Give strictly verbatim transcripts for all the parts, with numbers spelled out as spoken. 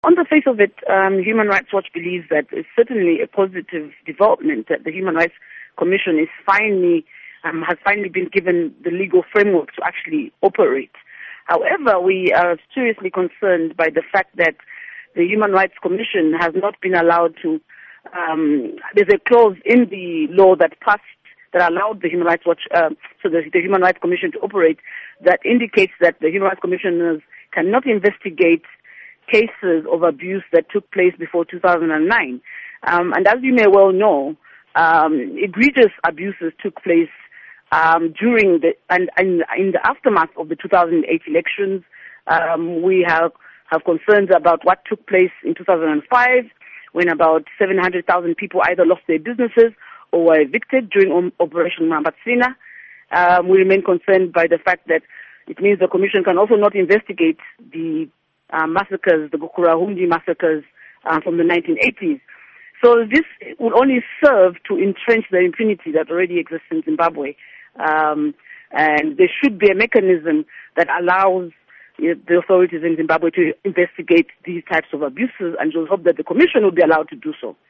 On the face of it, um, Human Rights Watch believes that it's certainly a positive development that the Human Rights Commission is finally um, has finally been given the legal framework to actually operate. However, we are seriously concerned by the fact that the Human Rights Commission has not been allowed to. Um, there's a clause in the law that passed that allowed the Human Rights Watch, uh, so the, the Human Rights Commission to operate, that indicates that the Human Rights Commissioners cannot investigate cases of abuse that took place before two thousand nine. Um, and as you may well know, um, egregious abuses took place um, during the and, and in the aftermath of the two thousand eight elections. Um, we have, have concerns about what took place in two thousand five, when about seven hundred thousand people either lost their businesses or were evicted during Operation Mambatsina. Um, we remain concerned by the fact that it means the Commission can also not investigate the Uh, massacres, the Gukurahundi massacres uh, from the nineteen eighties. So this will only serve to entrench the impunity that already exists in Zimbabwe. Um, and there should be a mechanism that allows uh, the authorities in Zimbabwe to investigate these types of abuses, and we'll hope that the Commission will be allowed to do so.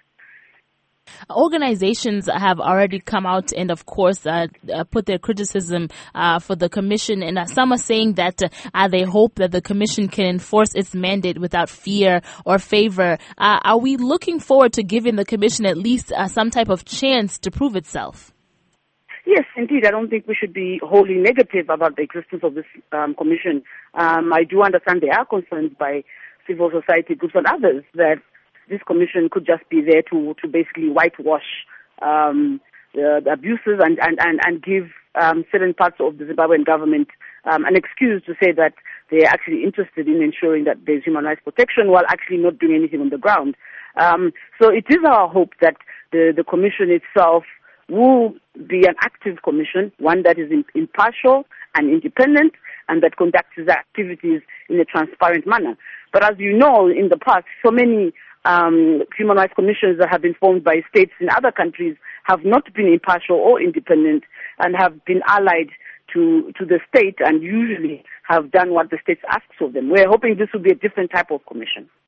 Organizations have already come out and, of course, uh, uh, put their criticism uh, for the Commission. And uh, some are saying that uh, they hope that the Commission can enforce its mandate without fear or favor. Uh, are we looking forward to giving the Commission at least uh, some type of chance to prove itself? Yes, indeed. I don't think we should be wholly negative about the existence of this um, Commission. Um, I do understand there are concerns by civil society groups and others that this commission could just be there to, to basically whitewash um, the, the abuses and, and, and, and give um, certain parts of the Zimbabwean government um, an excuse to say that they're actually interested in ensuring that there's human rights protection while actually not doing anything on the ground. Um, so it is our hope that the, the commission itself will be an active commission, one that is impartial and independent, and that conducts its activities in a transparent manner. But as you know, in the past, so many Um, human rights commissions that have been formed by states in other countries have not been impartial or independent and have been allied to, to the state and usually have done what the state asks of them. We're hoping this will be a different type of commission.